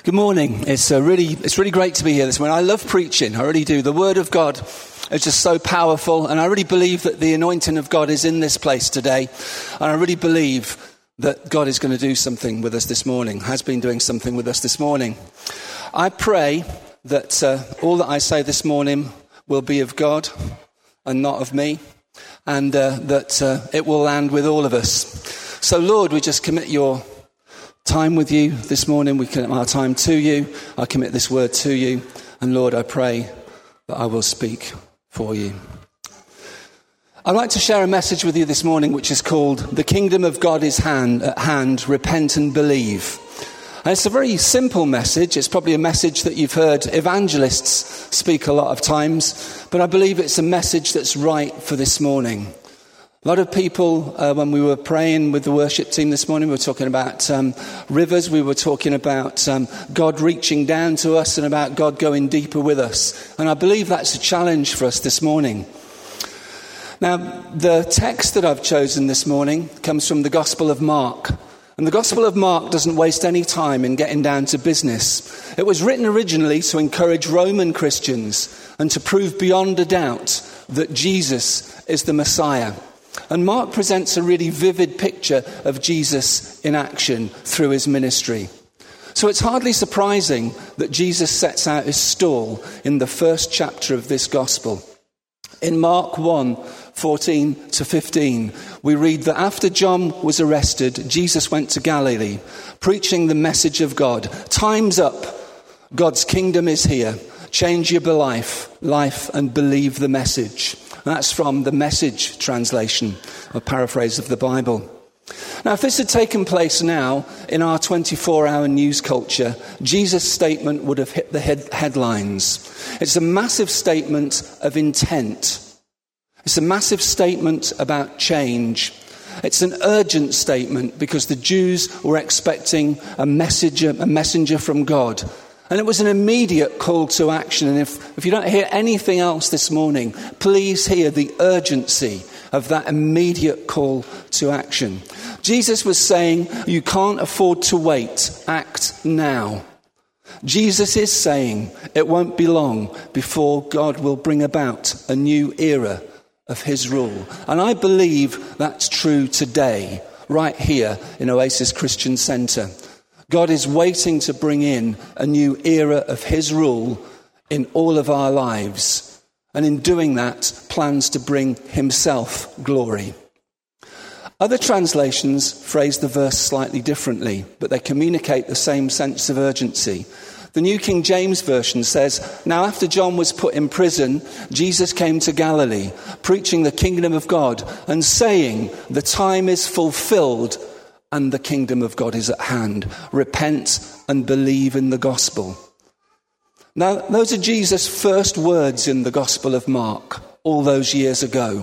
Good morning. It's really great to be here this morning. I love preaching. I really do. The Word of God is just so powerful, and I really believe that the anointing of God is in this place today. And I really believe that God is going to do something with us this morning, has been doing something with us this morning. I pray that all that I say this morning will be of God and not of me, and that it will land with all of us. So, Lord, we just commit your time with you this morning. We commit our time to you. I commit this word to you. And Lord, I pray that I will speak for you. I'd like to share a message with you this morning which is called The Kingdom of God is at hand, repent and believe. And it's a very simple message. It's probably a message that you've heard evangelists speak a lot of times, but I believe it's a message that's right for this morning. A lot of people, when we were praying with the worship team this morning, we were talking about rivers, we were talking about God reaching down to us and about God going deeper with us. And I believe that's a challenge for us this morning. Now, the text that I've chosen this morning comes from the Gospel of Mark. And the Gospel of Mark doesn't waste any time in getting down to business. It was written originally to encourage Roman Christians and to prove beyond a doubt that Jesus is the Messiah. And Mark presents a really vivid picture of Jesus in action through his ministry. So it's hardly surprising that Jesus sets out his stall in the first chapter of this gospel. In Mark 1:14 to 15, we read that after John was arrested, Jesus went to Galilee, preaching the message of God. Time's up. God's kingdom is here. Change your life and believe the message. That's from the Message translation, a paraphrase of the Bible. Now, if this had taken place now in our 24-hour news culture, Jesus' statement would have hit the headlines. It's a massive statement of intent. It's a massive statement about change. It's an urgent statement because the Jews were expecting a messenger from God. And it was an immediate call to action. And if you don't hear anything else this morning, please hear the urgency of that immediate call to action. Jesus was saying, you can't afford to wait. Act now. Jesus is saying it won't be long before God will bring about a new era of his rule. And I believe that's true today, right here in Oasis Christian Centre. God is waiting to bring in a new era of his rule in all of our lives. And in doing that, plans to bring himself glory. Other translations phrase the verse slightly differently, but they communicate the same sense of urgency. The New King James Version says, now after John was put in prison, Jesus came to Galilee, preaching the kingdom of God and saying, the time is fulfilled and the kingdom of God is at hand. Repent and believe in the gospel. Now, those are Jesus' first words in the Gospel of Mark all those years ago.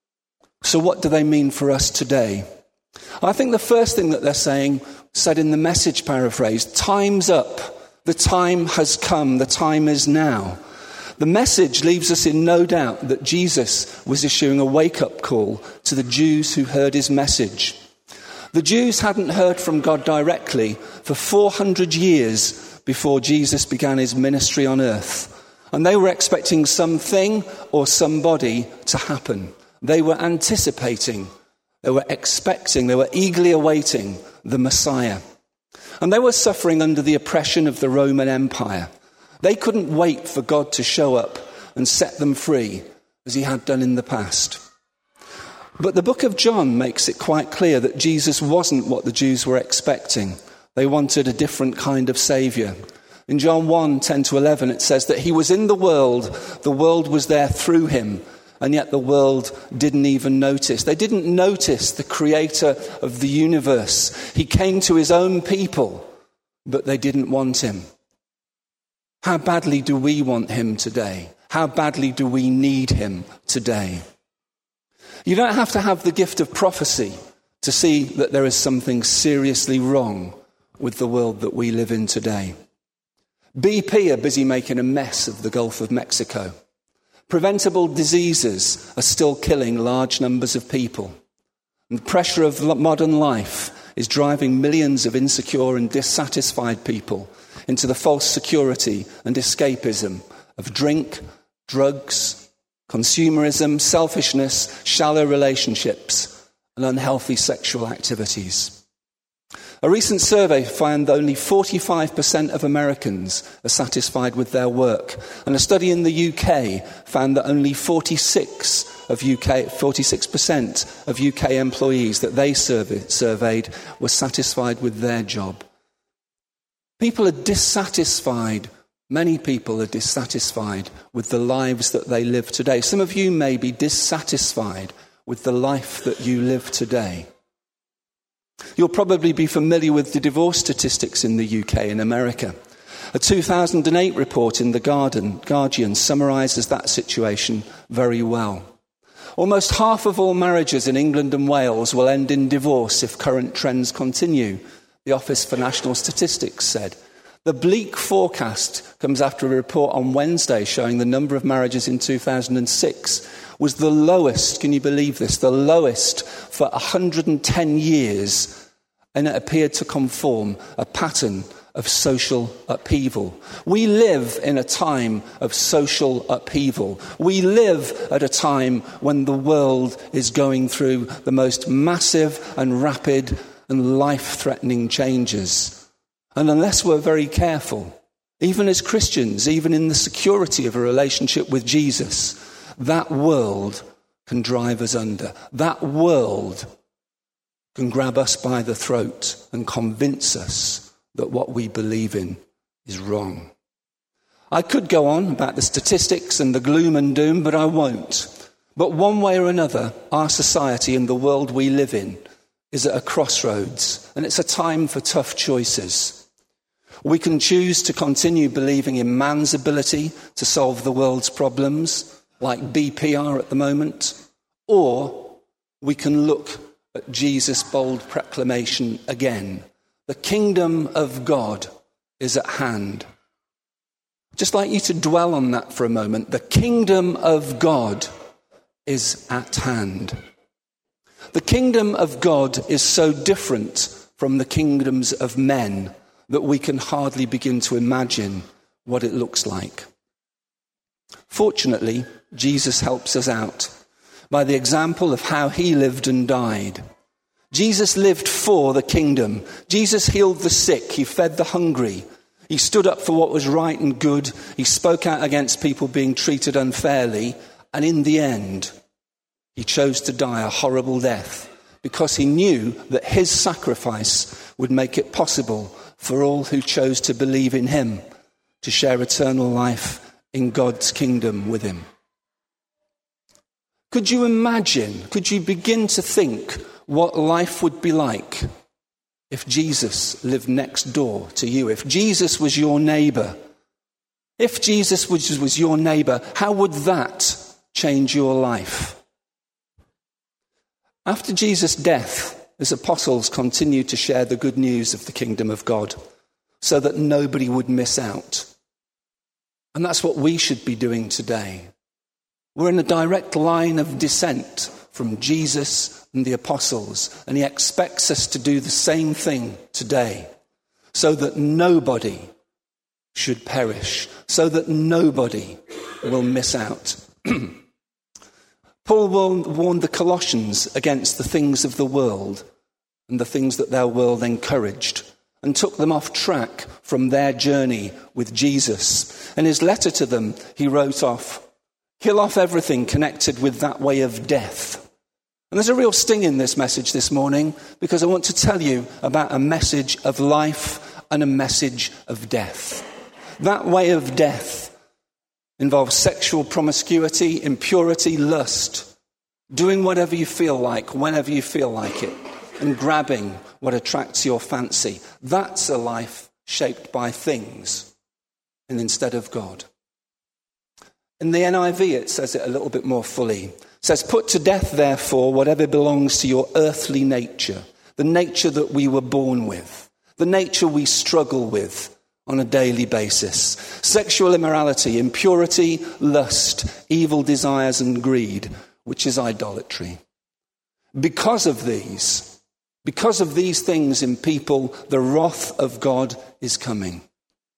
So what do they mean for us today? I think the first thing that they're saying, said in the Message paraphrase, time's up. The time has come. The time is now. The Message leaves us in no doubt that Jesus was issuing a wake-up call to the Jews who heard his message. The Jews hadn't heard from God directly for 400 years before Jesus began his ministry on earth. And they were expecting something or somebody to happen. They were anticipating, they were expecting, they were eagerly awaiting the Messiah. And they were suffering under the oppression of the Roman Empire. They couldn't wait for God to show up and set them free as he had done in the past. But the book of John makes it quite clear that Jesus wasn't what the Jews were expecting. They wanted a different kind of saviour. In John 1:10-11, it says that he was in the world was there through him, and yet the world didn't even notice. They didn't notice the creator of the universe. He came to his own people, but they didn't want him. How badly do we want him today? How badly do we need him today? You don't have to have the gift of prophecy to see that there is something seriously wrong with the world that we live in today. BP are busy making a mess of the Gulf of Mexico. Preventable diseases are still killing large numbers of people. And the pressure of modern life is driving millions of insecure and dissatisfied people into the false security and escapism of drink, drugs, consumerism, selfishness, shallow relationships, and unhealthy sexual activities. A recent survey found that only 45% of Americans are satisfied with their work, and a study in the UK found that only 46% of UK employees that they surveyed were satisfied with their job. People are dissatisfied. Many people are dissatisfied with the lives that they live today. Some of you may be dissatisfied with the life that you live today. You'll probably be familiar with the divorce statistics in the UK and America. A 2008 report in The Guardian summarises that situation very well. Almost half of all marriages in England and Wales will end in divorce if current trends continue, the Office for National Statistics said. The bleak forecast comes after a report on Wednesday showing the number of marriages in 2006 was the lowest, can you believe this, the lowest for 110 years, and it appeared to conform a pattern of social upheaval. We live in a time of social upheaval. We live at a time when the world is going through the most massive and rapid and life-threatening changes. And unless we're very careful, even as Christians, even in the security of a relationship with Jesus, that world can drive us under. That world can grab us by the throat and convince us that what we believe in is wrong. I could go on about the statistics and the gloom and doom, but I won't. But one way or another, our society and the world we live in is at a crossroads, and it's a time for tough choices. We can choose to continue believing in man's ability to solve the world's problems, like BPR at the moment, or we can look at Jesus' bold proclamation again. The kingdom of God is at hand. Just like you to dwell on that for a moment. The kingdom of God is at hand. The kingdom of God is so different from the kingdoms of men that we can hardly begin to imagine what it looks like. Fortunately, Jesus helps us out by the example of how he lived and died. Jesus lived for the kingdom. Jesus healed the sick. He fed the hungry. He stood up for what was right and good. He spoke out against people being treated unfairly. And in the end, he chose to die a horrible death because he knew that his sacrifice would make it possible for all who chose to believe in him to share eternal life in God's kingdom with him. Could you imagine, could you begin to think what life would be like if Jesus lived next door to you, if Jesus was your neighbour? If Jesus was your neighbour, how would that change your life? After Jesus' death, his apostles continued to share the good news of the kingdom of God so that nobody would miss out. And that's what we should be doing today. We're in a direct line of descent from Jesus and the apostles, and he expects us to do the same thing today so that nobody should perish, so that nobody will miss out. Paul warned the Colossians against the things of the world and the things that their world encouraged, and took them off track from their journey with Jesus. In his letter to them, he wrote kill off everything connected with that way of death. And there's a real sting in this message this morning, because I want to tell you about a message of life and a message of death. That way of death involves sexual promiscuity, impurity, lust, doing whatever you feel like, whenever you feel like it, and grabbing what attracts your fancy. That's a life shaped by things and instead of God. In the NIV, it says it a little bit more fully. It says, put to death, therefore, whatever belongs to your earthly nature, the nature that we were born with, the nature we struggle with on a daily basis. Sexual immorality, impurity, lust, evil desires and greed, which is idolatry. Because of these things in people, the wrath of God is coming.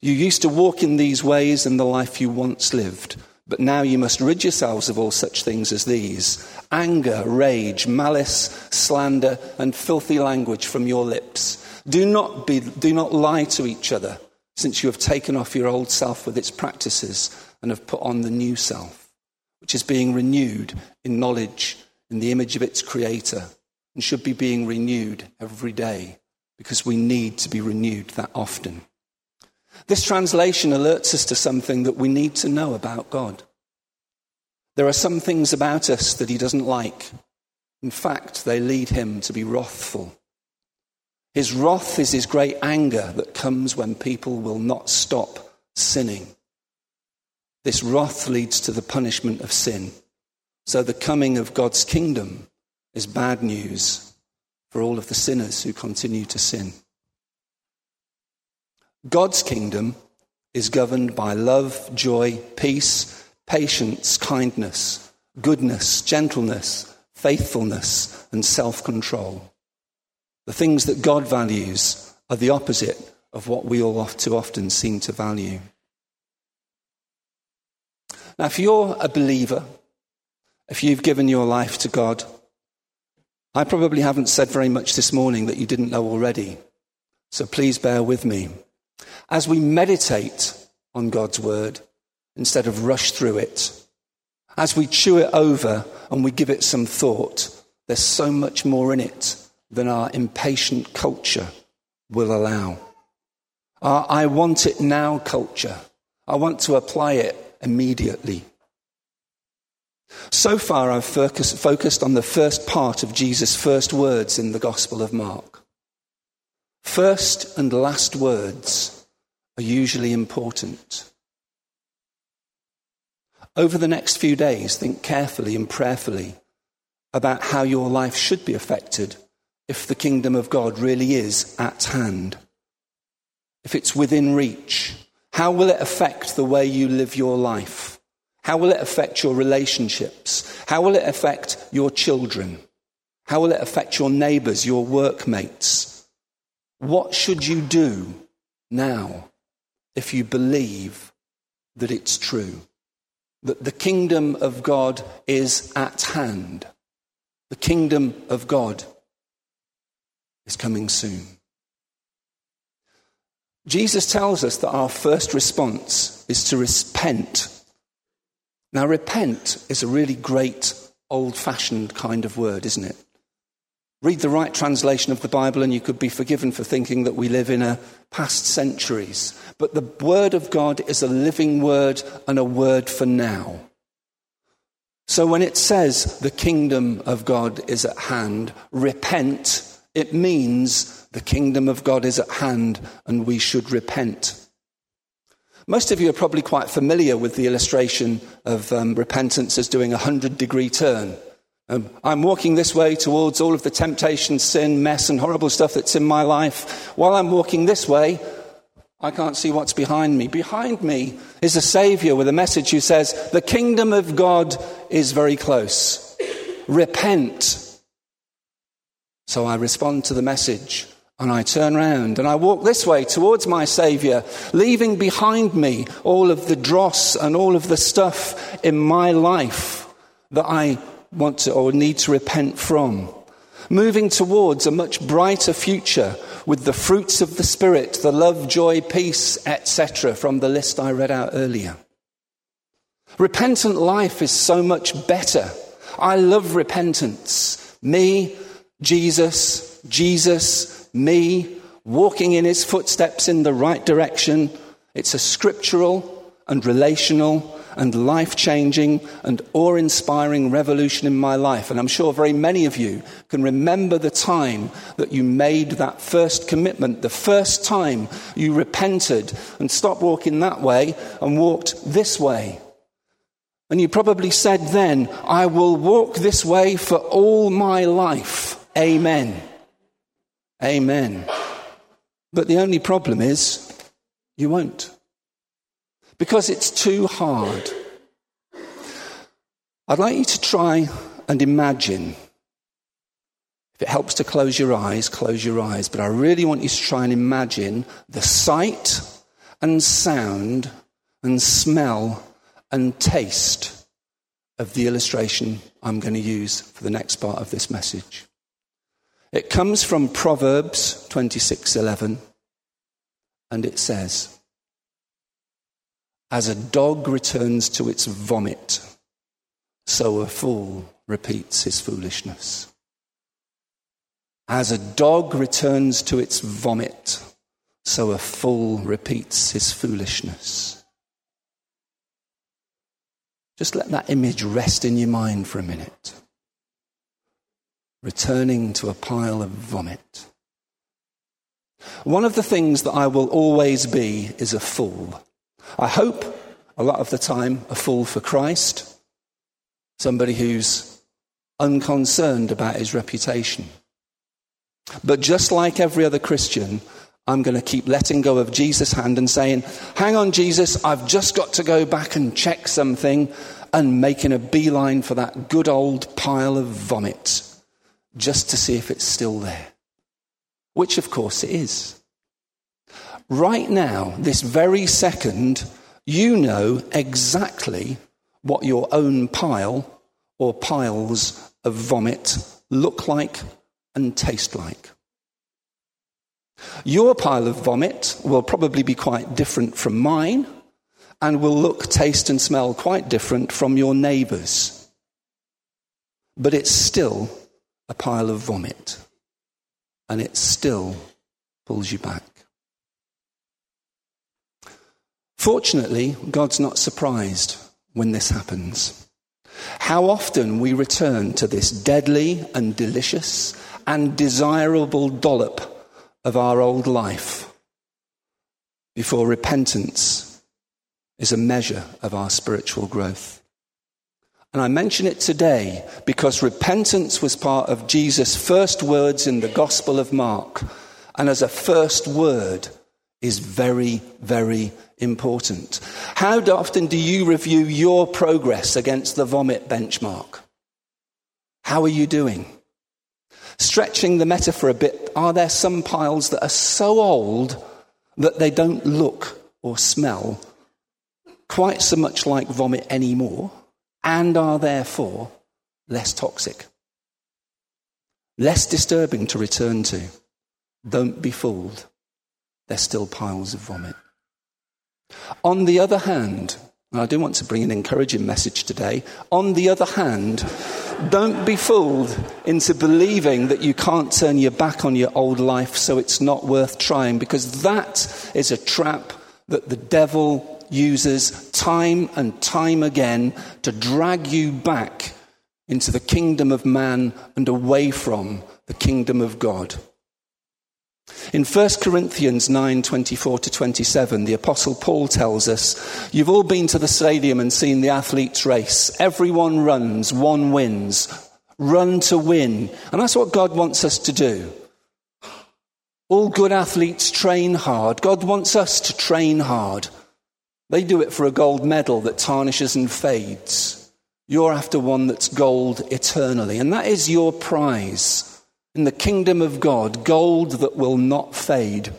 You used to walk in these ways in the life you once lived, but now you must rid yourselves of all such things as these: anger, rage, malice, slander, and filthy language from your lips. Do not lie to each other, since you have taken off your old self with its practices and have put on the new self, which is being renewed in knowledge in the image of its creator, and should be being renewed every day, because we need to be renewed that often. This translation alerts us to something that we need to know about God. There are some things about us that he doesn't like. In fact, they lead him to be wrathful. His wrath is his great anger that comes when people will not stop sinning. This wrath leads to the punishment of sin. So the coming of God's kingdom is bad news for all of the sinners who continue to sin. God's kingdom is governed by love, joy, peace, patience, kindness, goodness, gentleness, faithfulness, and self-control. The things that God values are the opposite of what we all too often seem to value. Now, if you're a believer, if you've given your life to God, I probably haven't said very much this morning that you didn't know already. So please bear with me. As we meditate on God's word, instead of rush through it, as we chew it over and we give it some thought, there's so much more in it than our impatient culture will allow. Our I want it now culture. I want to apply it immediately. So far, I've focused on the first part of Jesus' first words in the Gospel of Mark. First and last words are usually important. Over the next few days, think carefully and prayerfully about how your life should be affected if the kingdom of God really is at hand. If it's within reach, how will it affect the way you live your life? How will it affect your relationships? How will it affect your children? How will it affect your neighbours, your workmates? What should you do now if you believe that it's true? That the kingdom of God is at hand. The kingdom of God is coming soon. Jesus tells us that our first response is to repent. Now, repent is a really great old-fashioned kind of word, isn't it? Read the right translation of the Bible and you could be forgiven for thinking that we live in a past centuries. But the word of God is a living word and a word for now. So when it says the kingdom of God is at hand, repent, it means the kingdom of God is at hand and we should repent. Most of you are probably quite familiar with the illustration of repentance as doing a 100-degree turn. I'm walking this way towards all of the temptation, sin, mess and horrible stuff that's in my life. While I'm walking this way, I can't see what's behind me. Behind me is a Saviour with a message who says, the kingdom of God is very close. Repent. So I respond to the message and I turn round and I walk this way towards my Saviour, leaving behind me all of the dross and all of the stuff in my life that I want to or need to repent from. Moving towards a much brighter future with the fruits of the Spirit, the love, joy, peace, etc. from the list I read out earlier. Repentant life is so much better. I love repentance. Me, Jesus, me, walking in his footsteps in the right direction. It's a scriptural and relational and life-changing and awe-inspiring revolution in my life. And I'm sure very many of you can remember the time that you made that first commitment, the first time you repented and stopped walking that way and walked this way. And you probably said then, I will walk this way for all my life. Amen. Amen. But the only problem is you won't. Because it's too hard. I'd like you to try and imagine. If it helps to close your eyes, close your eyes. But I really want you to try and imagine the sight and sound and smell and taste of the illustration I'm going to use for the next part of this message. It comes from Proverbs 26:11, and it says, "As a dog returns to its vomit, so a fool repeats his foolishness." As a dog returns to its vomit, so a fool repeats his foolishness. Just let that image rest in your mind for a minute. Returning to a pile of vomit. One of the things that I will always be is a fool. I hope a lot of the time a fool for Christ, somebody who's unconcerned about his reputation. But just like every other Christian, I'm going to keep letting go of Jesus' hand and saying, "Hang on, Jesus, I've just got to go back and check something," and making a beeline for that good old pile of vomit just to see if it's still there. Which, of course, it is. Right now, this very second, you know exactly what your own pile or piles of vomit look like and taste like. Your pile of vomit will probably be quite different from mine and will look, taste and smell quite different from your neighbour's. But it's still a pile of vomit, and it still pulls you back. Fortunately, God's not surprised when this happens. How often we return to this deadly and delicious and desirable dollop of our old life before repentance is a measure of our spiritual growth. And I mention it today because repentance was part of Jesus' first words in the Gospel of Mark, and as a first word is very, very important. How often do you review your progress against the vomit benchmark? How are you doing? Stretching the metaphor a bit, are there some piles that are so old that they don't look or smell quite so much like vomit anymore, and are therefore less toxic, less disturbing to return to? Don't be fooled. They're still piles of vomit. On the other hand, and I do want to bring an encouraging message today, on the other hand, don't be fooled into believing that you can't turn your back on your old life, so it's not worth trying, because that is a trap that the devil uses time and time again to drag you back into the kingdom of man and away from the kingdom of God. In 1 Corinthians 9:24-27, the Apostle Paul tells us, you've all been to the stadium and seen the athletes race. Everyone runs, one wins. Run to win. And that's what God wants us to do. All good athletes train hard. God wants us to train hard. They do it for a gold medal that tarnishes and fades. You're after one that's gold eternally. And that is your prize. In the kingdom of God, gold that will not fade.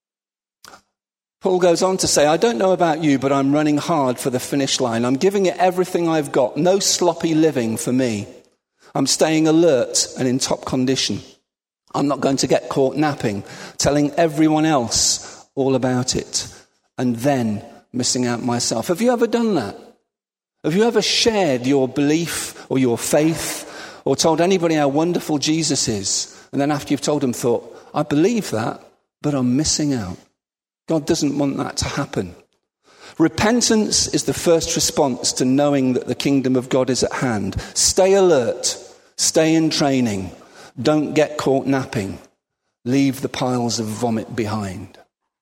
Paul goes on to say, I don't know about you, but I'm running hard for the finish line. I'm giving it everything I've got. No sloppy living for me. I'm staying alert and in top condition. I'm not going to get caught napping, telling everyone else all about it, and then missing out myself. Have you ever done that? Have you ever shared your belief or your faith or told anybody how wonderful Jesus is, and then after you've told them thought, I believe that, but I'm missing out? God doesn't want that to happen. Repentance is the first response to knowing that the kingdom of God is at hand. Stay alert. Stay in training. Don't get caught napping. Leave the piles of vomit behind.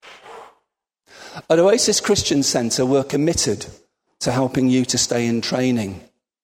At Oasis Christian Centre, we're committed to helping you to stay in training.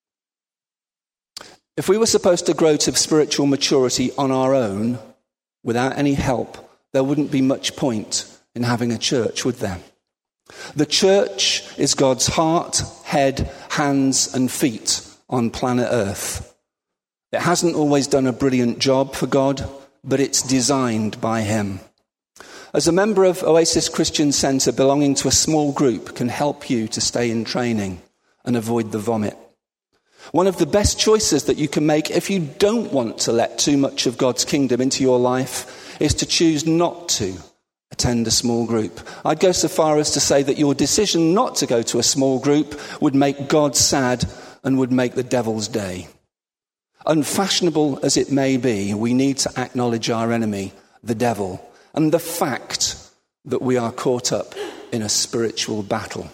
If we were supposed to grow to spiritual maturity on our own, without any help, there wouldn't be much point in having a church, would there? The church is God's heart, head, hands and feet on planet Earth. It hasn't always done a brilliant job for God, but it's designed by him. As a member of Oasis Christian Centre, belonging to a small group can help you to stay in training and avoid the vomit. One of the best choices that you can make if you don't want to let too much of God's kingdom into your life is to choose not to attend a small group. I'd go so far as to say that your decision not to go to a small group would make God sad and would make the devil's day. Unfashionable as it may be, we need to acknowledge our enemy, the devil, and the fact that we are caught up in a spiritual battle.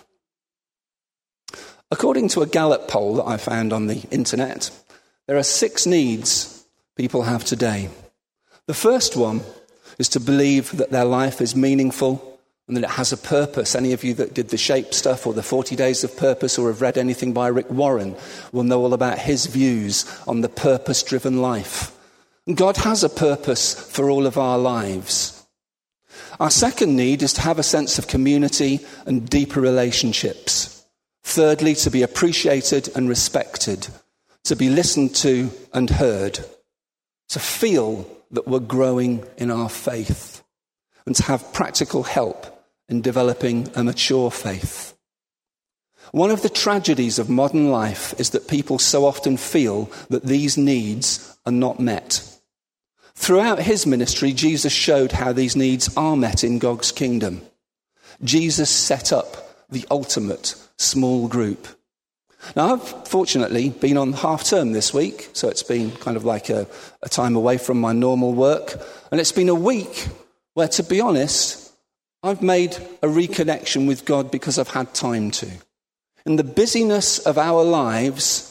According to a Gallup poll that I found on the internet, there are 6 needs people have today. The first one is to believe that their life is meaningful and that it has a purpose. Any of you that did the SHAPE stuff or the 40 Days of Purpose or have read anything by Rick Warren will know all about his views on the purpose-driven life. And God has a purpose for all of our lives. Our second need is to have a sense of community and deeper relationships. Thirdly, to be appreciated and respected, to be listened to and heard, to feel that we're growing in our faith, and to have practical help in developing a mature faith. One of the tragedies of modern life is that people so often feel that these needs are not met. Throughout his ministry, Jesus showed how these needs are met in God's kingdom. Jesus set up the ultimate small group. Now, I've fortunately been on half term this week, so it's been kind of like a time away from my normal work. And it's been a week where, to be honest, I've made a reconnection with God because I've had time to. In the busyness of our lives,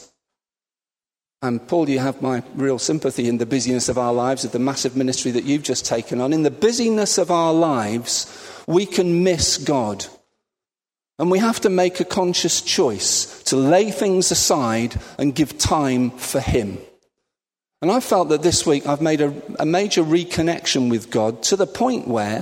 and Paul, you have my real sympathy in the busyness of our lives, of the massive ministry that you've just taken on. In the busyness of our lives, we can miss God. And we have to make a conscious choice to lay things aside and give time for him. And I felt that this week I've made a major reconnection with God to the point where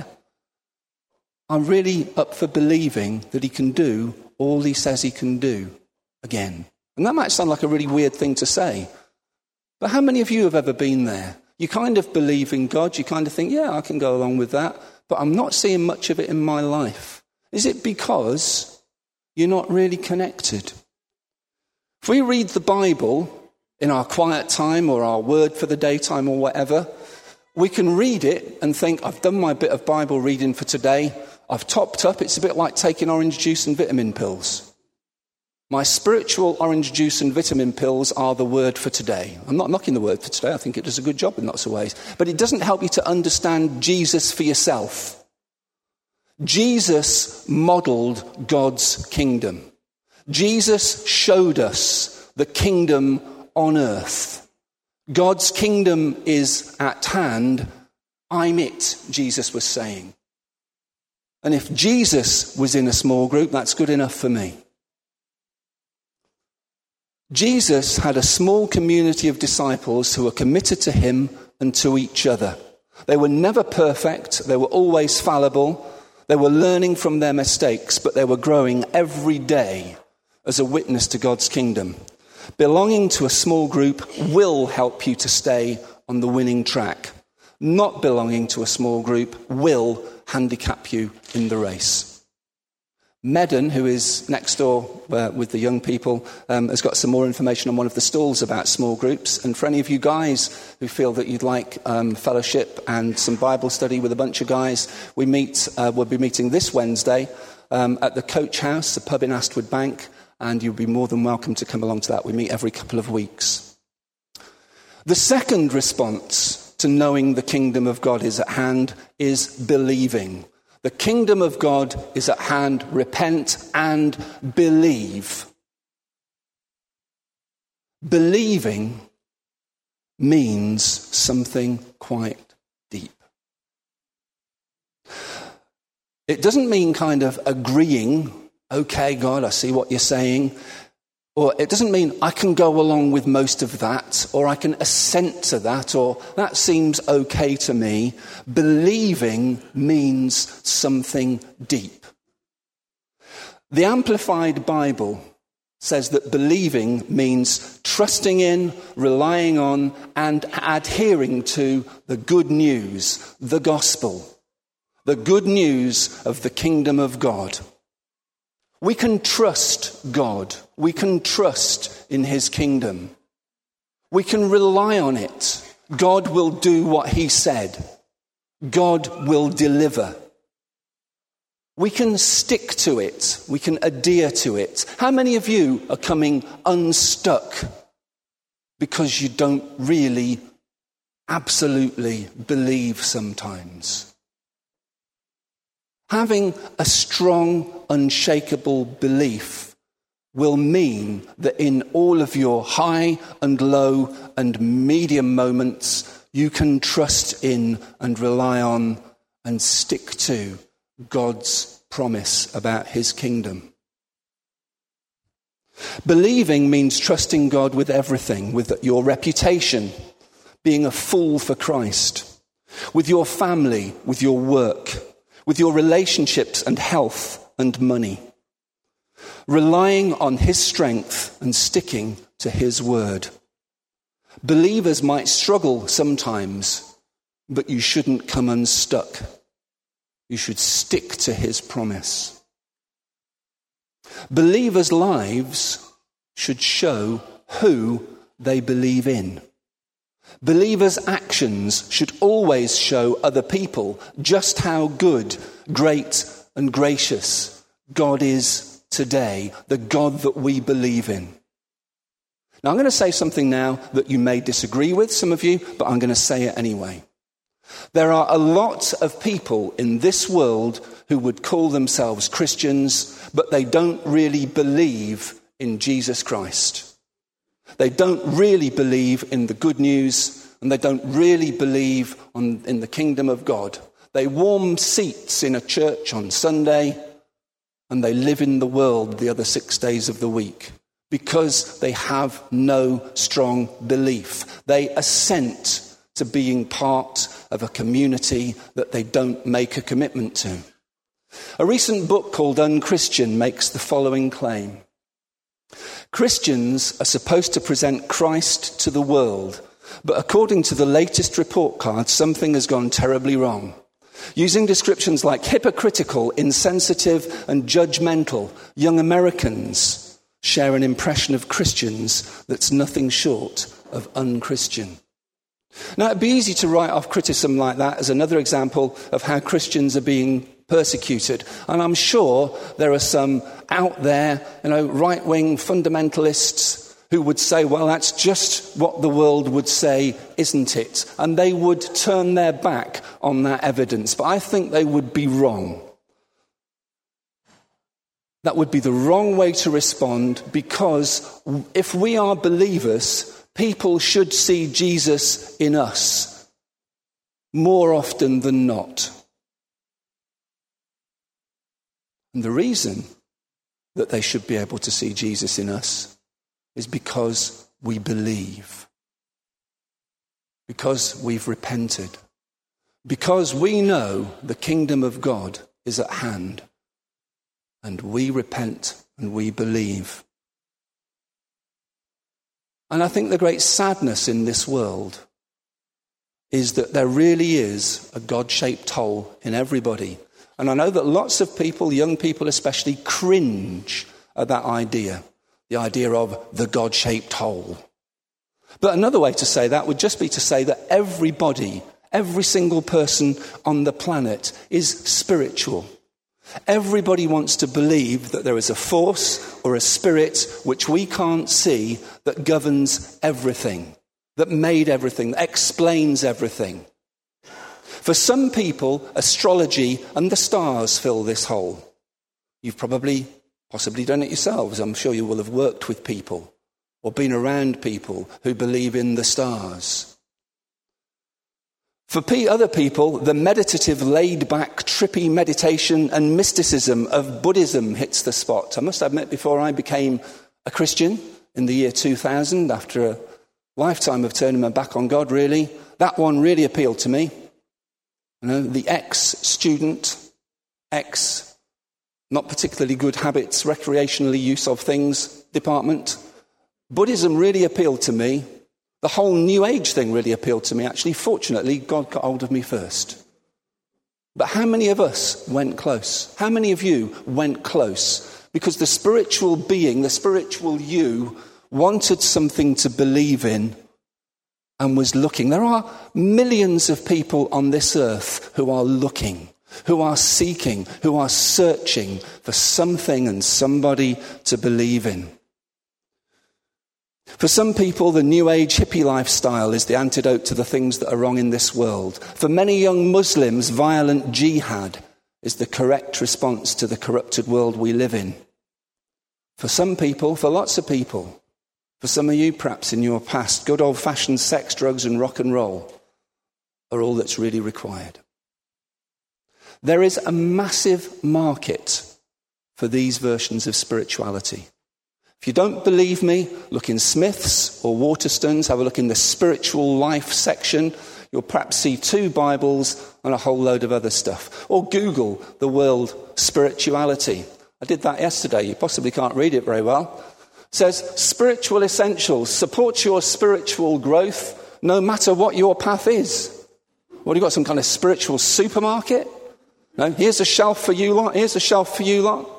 I'm really up for believing that he can do all he says he can do again. And that might sound like a really weird thing to say. But how many of you have ever been there? You kind of believe in God. You kind of think, yeah, I can go along with that. But I'm not seeing much of it in my life. Is it because you're not really connected? If we read the Bible in our quiet time or our word for the daytime or whatever, we can read it and think, I've done my bit of Bible reading for today. I've topped up. It's a bit like taking orange juice and vitamin pills. My spiritual orange juice and vitamin pills are the word for today. I'm not knocking the word for today. I think it does a good job in lots of ways. But it doesn't help you to understand Jesus for yourself. Jesus modeled God's kingdom. Jesus showed us the kingdom on earth. God's kingdom is at hand. I'm it, Jesus was saying. And if Jesus was in a small group, that's good enough for me. Jesus had a small community of disciples who were committed to him and to each other. They were never perfect. They were always fallible. They were learning from their mistakes, but they were growing every day as a witness to God's kingdom. Belonging to a small group will help you to stay on the winning track. Not belonging to a small group will handicap you in the race. Medan, who is next door with the young people, has got some more information on one of the stalls about small groups. And for any of you guys who feel that you'd like fellowship and some Bible study with a bunch of guys, we'll be meeting this Wednesday at the Coach House, the pub in Astwood Bank, and you'll be more than welcome to come along to that. We meet every couple of weeks. The second response to knowing the kingdom of God is at hand is believing. The kingdom of God is at hand. Repent and believe. Believing means something quite deep. It doesn't mean kind of agreeing, okay, God, I see what you're saying. Or it doesn't mean I can go along with most of that, or I can assent to that, or that seems okay to me. Believing means something deep. The Amplified Bible says that believing means trusting in, relying on, and adhering to the good news, the gospel. the good news of the kingdom of God. We can trust God. We can trust in his kingdom. We can rely on it. God will do what he said. God will deliver. We can stick to it. We can adhere to it. How many of you are coming unstuck because you don't really absolutely believe sometimes? Having a strong, unshakable belief will mean that in all of your high and low and medium moments, you can trust in and rely on and stick to God's promise about his kingdom. Believing means trusting God with everything, with your reputation, being a fool for Christ, with your family, with your work, with your relationships and health and money, relying on his strength and sticking to his word. Believers might struggle sometimes, but you shouldn't come unstuck. You should stick to his promise. Believers' lives should show who they believe in. Believers' actions should always show other people just how good, great, and gracious God is today, the God that we believe in. Now, I'm going to say something now that you may disagree with, some of you, but I'm going to say it anyway. There are a lot of people in this world who would call themselves Christians, but they don't really believe in Jesus Christ. They don't really believe in the good news, and they don't really believe in the kingdom of God. They warm seats in a church on Sunday, and they live in the world the other 6 days of the week because they have no strong belief. They assent to being part of a community that they don't make a commitment to. A recent book called Unchristian makes the following claim. Christians are supposed to present Christ to the world, but according to the latest report card, something has gone terribly wrong. Using descriptions like hypocritical, insensitive, and judgmental, young Americans share an impression of Christians that's nothing short of unchristian. Now, it'd be easy to write off criticism like that as another example of how Christians are being persecuted. And I'm sure there are some out there, right-wing fundamentalists who would say, well, that's just what the world would say, isn't it? And they would turn their back on that evidence. But I think they would be wrong. That would be the wrong way to respond, because if we are believers, people should see Jesus in us more often than not. And the reason that they should be able to see Jesus in us is because we believe, because we've repented, because we know the kingdom of God is at hand, and we repent and we believe. And I think the great sadness in this world is that there really is a God-shaped hole in everybody. And I know that lots of people, young people especially, cringe at that idea, the idea of the God-shaped hole. But another way to say that would just be to say that everybody, every single person on the planet is spiritual. Everybody wants to believe that there is a force or a spirit which we can't see that governs everything, that made everything, that explains everything. For some people, astrology and the stars fill this hole. You've possibly done it yourselves. I'm sure you will have worked with people or been around people who believe in the stars. For other people, the meditative, laid-back, trippy meditation and mysticism of Buddhism hits the spot. I must admit, before I became a Christian in the year 2000, after a lifetime of turning my back on God, really, that one really appealed to me. The ex-student, not particularly good habits, recreationally use of things department. Buddhism really appealed to me. The whole New Age thing really appealed to me, actually. Fortunately, God got hold of me first. But how many of us went close? How many of you went close? Because the spiritual being, the spiritual you, wanted something to believe in and was looking. There are millions of people on this earth who are looking, who are seeking, who are searching for something and somebody to believe in. For some people, the New Age hippie lifestyle is the antidote to the things that are wrong in this world. For many young Muslims, violent jihad is the correct response to the corrupted world we live in. For some people, for lots of people, for some of you perhaps in your past, good old-fashioned sex, drugs and rock and roll are all that's really required. There is a massive market for these versions of spirituality. If you don't believe me, look in Smith's or Waterstones, have a look in the spiritual life section. You'll perhaps see 2 Bibles and a whole load of other stuff. Or Google the word spirituality. I did that yesterday. You possibly can't read it very well. It says, spiritual essentials, support your spiritual growth no matter what your path is. What, have you got some kind of spiritual supermarket? No, here's a shelf for you lot, here's a shelf for you lot.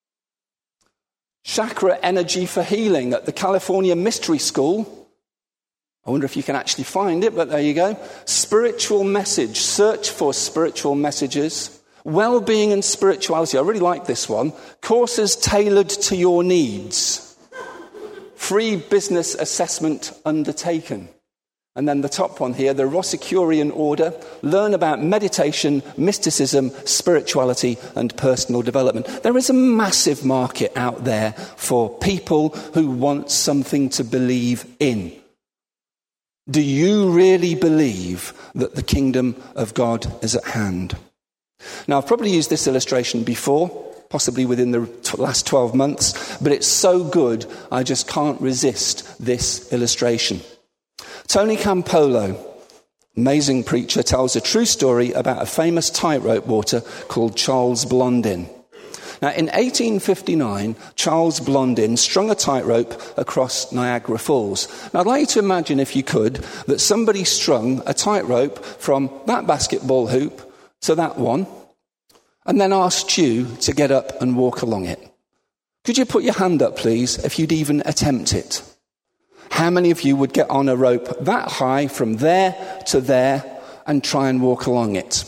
Chakra energy for healing at the California Mystery School. I wonder if you can actually find it, but there you go. Spiritual message. Search for spiritual messages. Well-being and spirituality. I really like this one. Courses tailored to your needs. Free business assessment undertaken. And then the top one here, the Rosicrucian order. Learn about meditation, mysticism, spirituality, and personal development. There is a massive market out there for people who want something to believe in. Do you really believe that the kingdom of God is at hand? Now, I've probably used this illustration before, possibly within the last 12 months, but it's so good, I just can't resist this illustration. Tony Campolo, amazing preacher, tells a true story about a famous tightrope walker called Charles Blondin. Now, in 1859, Charles Blondin strung a tightrope across Niagara Falls. Now, I'd like you to imagine, if you could, that somebody strung a tightrope from that basketball hoop to that one, and then asked you to get up and walk along it. Could you put your hand up, please, if you'd even attempt it? How many of you would get on a rope that high from there to there and try and walk along it?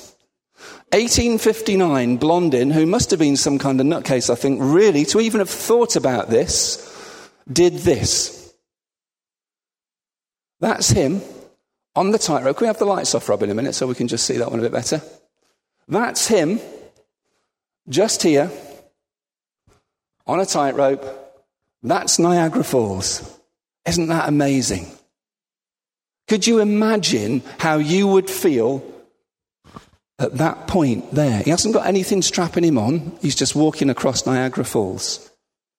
1859, Blondin, who must have been some kind of nutcase, I think, really, to even have thought about this, did this. That's him on the tightrope. Can we have the lights off, Rob, in a minute so we can just see that one a bit better? That's him, just here, on a tightrope. That's Niagara Falls. Isn't that amazing? Could you imagine how you would feel at that point there? He hasn't got anything strapping him on. He's just walking across Niagara Falls.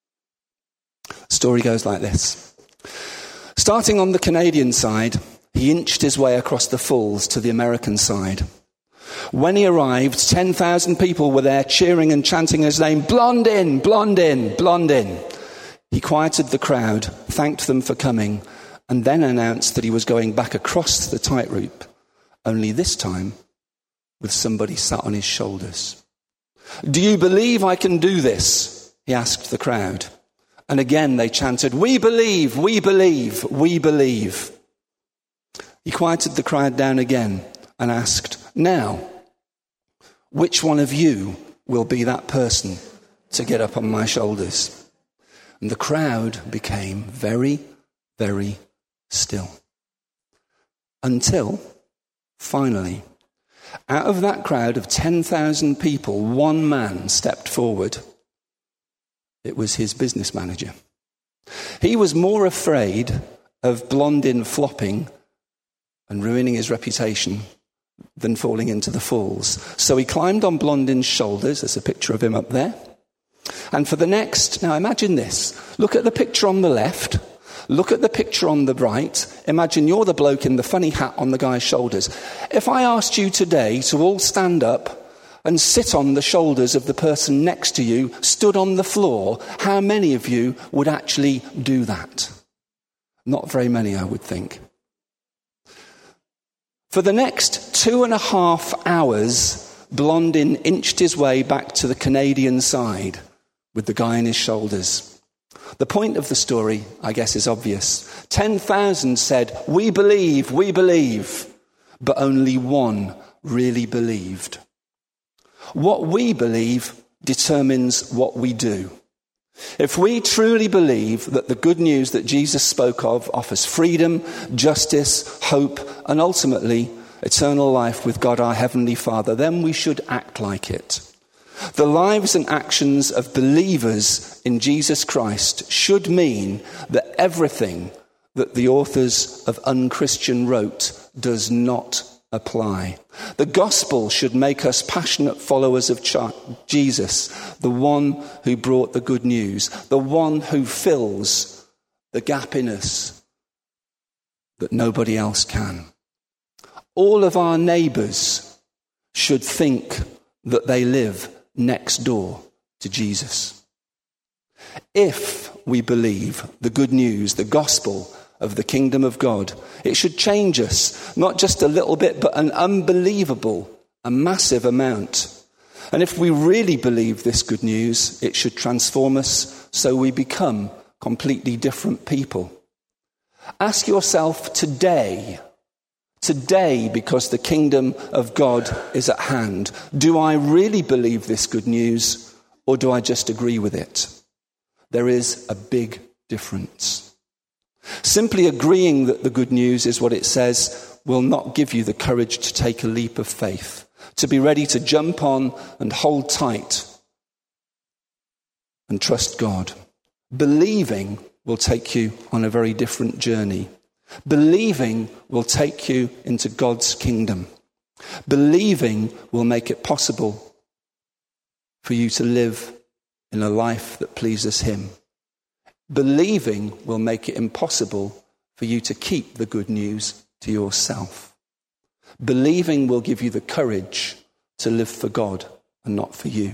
The story goes like this. Starting on the Canadian side, he inched his way across the falls to the American side. When he arrived, 10,000 people were there cheering and chanting his name, Blondin, Blondin, Blondin. He quieted the crowd, thanked them for coming, and then announced that he was going back across the tightrope, only this time with somebody sat on his shoulders. Do you believe I can do this? He asked the crowd. And again they chanted, we believe, we believe, we believe. He quieted the crowd down again and asked, now, which one of you will be that person to get up on my shoulders? And the crowd became very, very still. Until, finally, out of that crowd of 10,000 people, one man stepped forward. It was his business manager. He was more afraid of Blondin flopping and ruining his reputation than falling into the falls. So he climbed on Blondin's shoulders. There's a picture of him up there. And for the next, now imagine this. Look at the picture on the left. Look at the picture on the right. Imagine you're the bloke in the funny hat on the guy's shoulders. If I asked you today to all stand up and sit on the shoulders of the person next to you, stood on the floor, how many of you would actually do that? Not very many, I would think. For the next 2.5 hours, Blondin inched his way back to the Canadian side with the guy on his shoulders. The point of the story, I guess, is obvious. 10,000 said, we believe, but only one really believed. What we believe determines what we do. If we truly believe that the good news that Jesus spoke of offers freedom, justice, hope, and ultimately eternal life with God our Heavenly Father, then we should act like it. The lives and actions of believers in Jesus Christ should mean that everything that the authors of Unchristian wrote does not apply. The gospel should make us passionate followers of Jesus, the one who brought the good news, the one who fills the gap in us that nobody else can. All of our neighbours should think that they live next door to Jesus. If we believe the good news, the gospel of the kingdom of God, it should change us, not just a little bit, but an unbelievable, a massive amount. And if we really believe this good news, it should transform us so we become completely different people. Ask yourself today, because the kingdom of God is at hand, do I really believe this good news, or do I just agree with it? There is a big difference. Simply agreeing that the good news is what it says will not give you the courage to take a leap of faith, to be ready to jump on and hold tight and trust God. Believing will take you on a very different journey. Believing will take you into God's kingdom. Believing will make it possible for you to live in a life that pleases Him. Believing will make it impossible for you to keep the good news to yourself. Believing will give you the courage to live for God and not for you.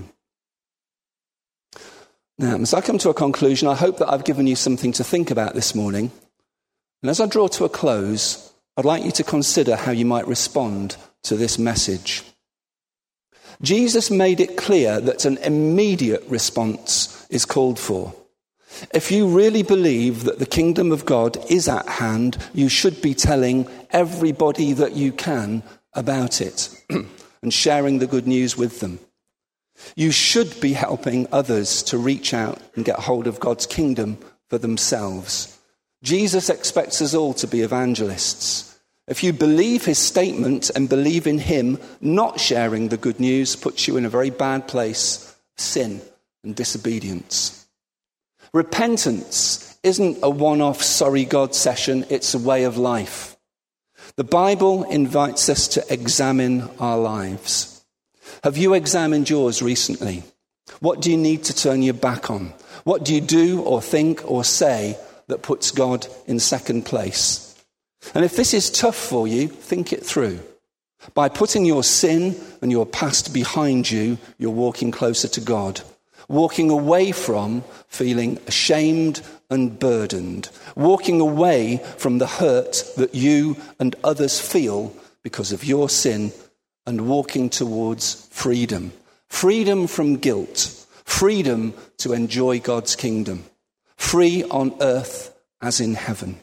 Now, as I come to a conclusion, I hope that I've given you something to think about this morning. And as I draw to a close, I'd like you to consider how you might respond to this message. Jesus made it clear that an immediate response is called for. If you really believe that the kingdom of God is at hand, you should be telling everybody that you can about it and sharing the good news with them. You should be helping others to reach out and get hold of God's kingdom for themselves. Jesus expects us all to be evangelists. If you believe his statement and believe in him, not sharing the good news puts you in a very bad place of sin and disobedience. Repentance isn't a one-off sorry God session, it's a way of life. The Bible invites us to examine our lives. Have you examined yours recently? What do you need to turn your back on? What do you do or think or say that puts God in second place? And if this is tough for you, think it through. By putting your sin and your past behind you, you're walking closer to God. Walking away from feeling ashamed and burdened. Walking away from the hurt that you and others feel because of your sin, and walking towards freedom. Freedom from guilt. Freedom to enjoy God's kingdom. Free on earth as in heaven.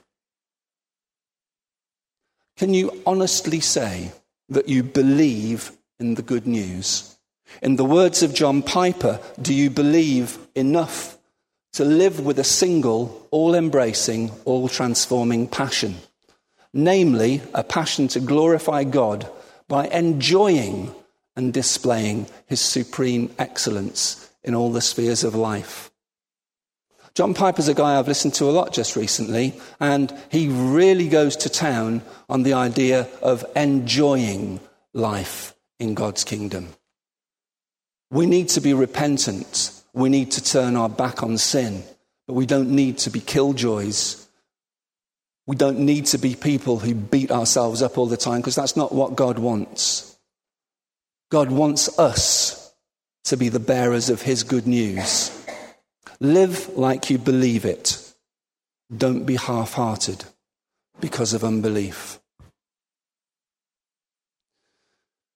Can you honestly say that you believe in the good news? In the words of John Piper, do you believe enough to live with a single, all-embracing, all-transforming passion? Namely, a passion to glorify God by enjoying and displaying his supreme excellence in all the spheres of life. John Piper's a guy I've listened to a lot just recently, and he really goes to town on the idea of enjoying life in God's kingdom. We need to be repentant. We need to turn our back on sin. But we don't need to be killjoys. We don't need to be people who beat ourselves up all the time, because that's not what God wants. God wants us to be the bearers of his good news. Live like you believe it. Don't be half-hearted because of unbelief.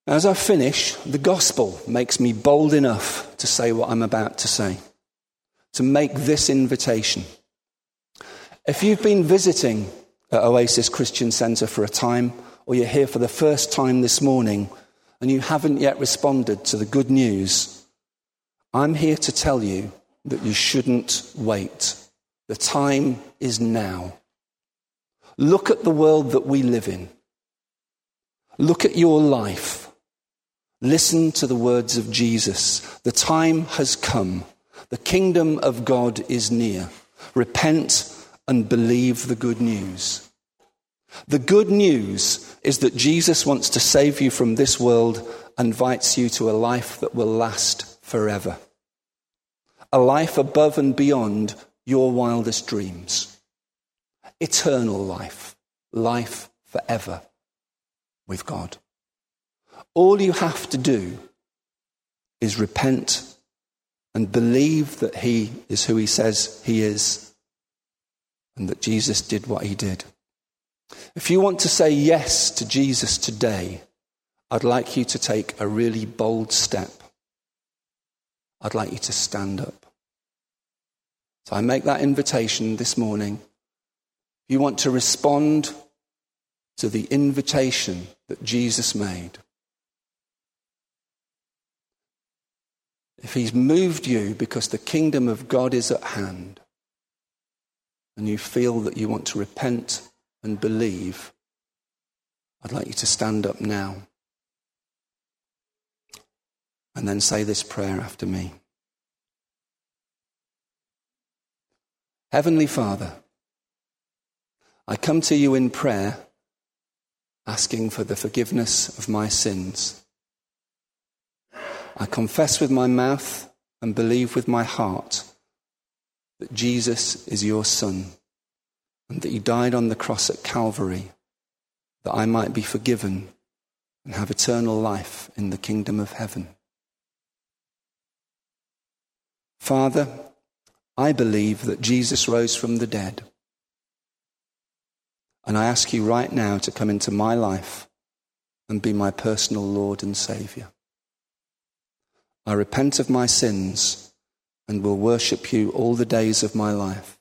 As I finish, the gospel makes me bold enough to say what I'm about to say, to make this invitation. If you've been visiting at Oasis Christian Centre for a time, or you're here for the first time this morning, and you haven't yet responded to the good news, I'm here to tell you that you shouldn't wait. The time is now. Look at the world that we live in. Look at your life. Listen to the words of Jesus. The time has come. The kingdom of God is near. Repent and believe the good news. The good news is that Jesus wants to save you from this world and invites you to a life that will last forever. A life above and beyond your wildest dreams. Eternal life. Life forever with God. All you have to do is repent and believe that he is who he says he is and that Jesus did what he did. If you want to say yes to Jesus today, I'd like you to take a really bold step. I'd like you to stand up. So I make that invitation this morning. If you want to respond to the invitation that Jesus made, if he's moved you because the kingdom of God is at hand, and you feel that you want to repent and believe, I'd like you to stand up now and then say this prayer after me. Heavenly Father, I come to you in prayer, asking for the forgiveness of my sins. I confess with my mouth and believe with my heart that Jesus is your Son and that he died on the cross at Calvary that I might be forgiven and have eternal life in the kingdom of heaven. Father, I believe that Jesus rose from the dead. And I ask you right now to come into my life and be my personal Lord and Saviour. I repent of my sins and will worship you all the days of my life.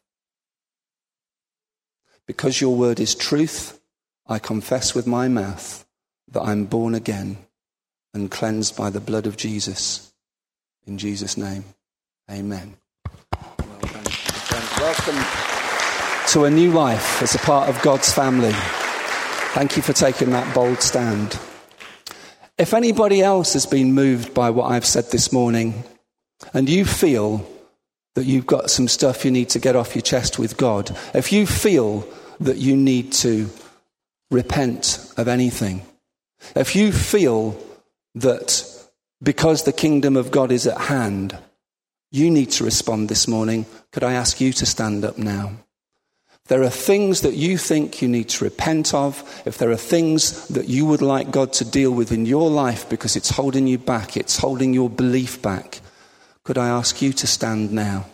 Because your word is truth, I confess with my mouth that I'm born again and cleansed by the blood of Jesus. In Jesus' name, amen. Well done, friends. Welcome to a new life as a part of God's family. Thank you for taking that bold stand. If anybody else has been moved by what I've said this morning, and you feel that you've got some stuff you need to get off your chest with God, if you feel that you need to repent of anything, if you feel that because the kingdom of God is at hand, you need to respond this morning, could I ask you to stand up now? There are things that you think you need to repent of. If there are things that you would like God to deal with in your life because it's holding you back, it's holding your belief back, could I ask you to stand now?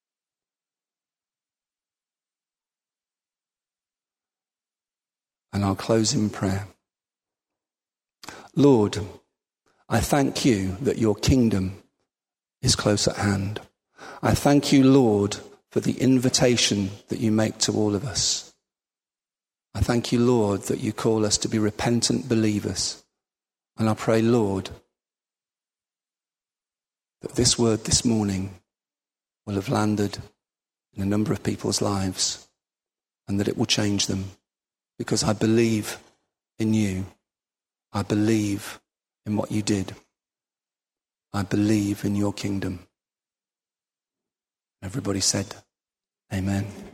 And I'll close in prayer. Lord, I thank you that your kingdom is close at hand. I thank you, Lord, for the invitation that you make to all of us. I thank you, Lord, that you call us to be repentant believers. And I pray, Lord, that this word this morning will have landed in a number of people's lives and that it will change them. Because I believe in you. I believe in what you did. I believe in your kingdom. Everybody said, amen.